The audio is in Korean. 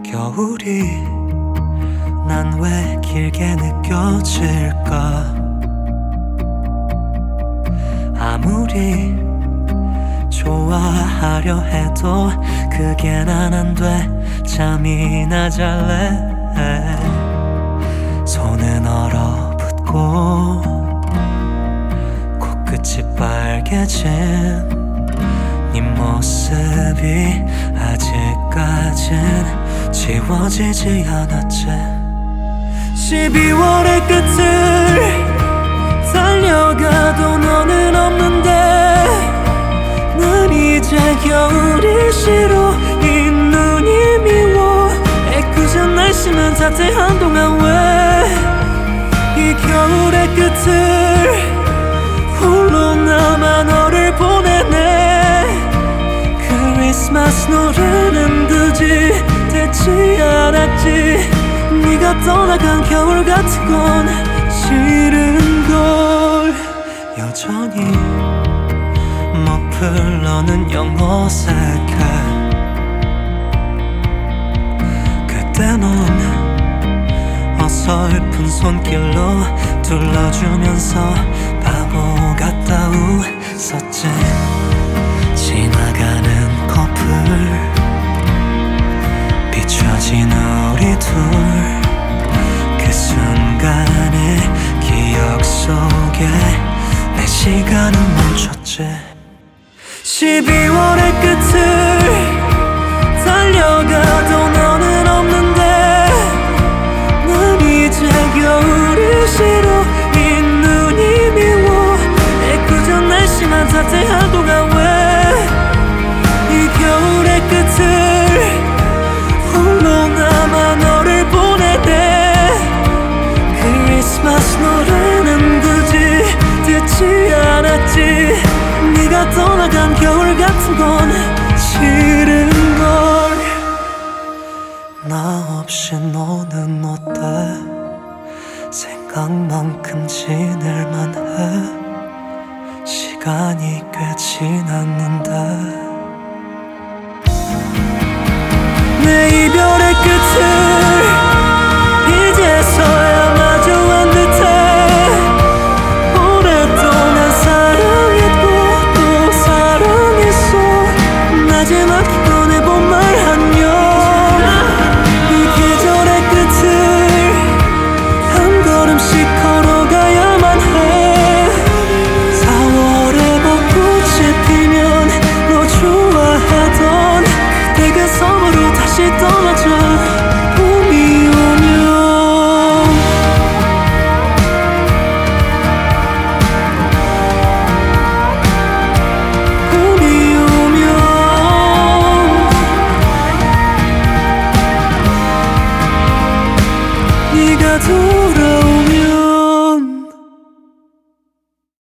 겨울이 난 왜 길게 느껴질까. 아무리 좋아하려 해도 그게 난 안 돼. 잠이나 잘래. 손은 얼어붙고 코끝이 빨개진 네 모습이 아직까진 지워지지 않았지. 12월의 끝을 달려가도 너는 없는데 난 이제 겨울이 싫어. 이 눈이 미워. 애꿎은 날씨만 따뜻한 동안 왜 이 겨울의 끝을 홀로 남아 너를 보내네. 크리스마스 노래는 굳이 듣지 않았지. 네가 떠나간 겨울 같은 건 싫은걸. 여전히 머플러는 영 어색해. 그때 넌 어설픈 손길로 둘러주면서 바보 같다 웃었지. 지나가는 커플 비춰진 우리 둘. 그 순간의 기억 속에 내 시간은 멈췄지. 12월의 끝을 달려가도 너는 없는데 난 이제 겨울이 싫어. 이 눈이 미워. 애꿎은 날씨만 따뜻한 동안 왜 이 겨울의 끝을 홀로 남아 너를 보내네. 크리스마스 노래는 굳이 듣지 않았지. 네가 떠나간 겨울 같은 건 싫은걸. 나 없이 너는 어때. 생각만큼 지낼만 해. 시간이 꽤 지났는데 내 이별의 끝을 이제서야 마주한 듯해. 오랫동안 사랑했고 또 사랑했어. 마지막 꺼내본 말 안녕. 이 계절의 끝을 한 걸음씩 걸어가야만 해. 4월에 벚꽃이 피면 너 좋아하던 그때 그 섬으로 다시 떠나자. 봄이 오면 봄이 오면 네가 더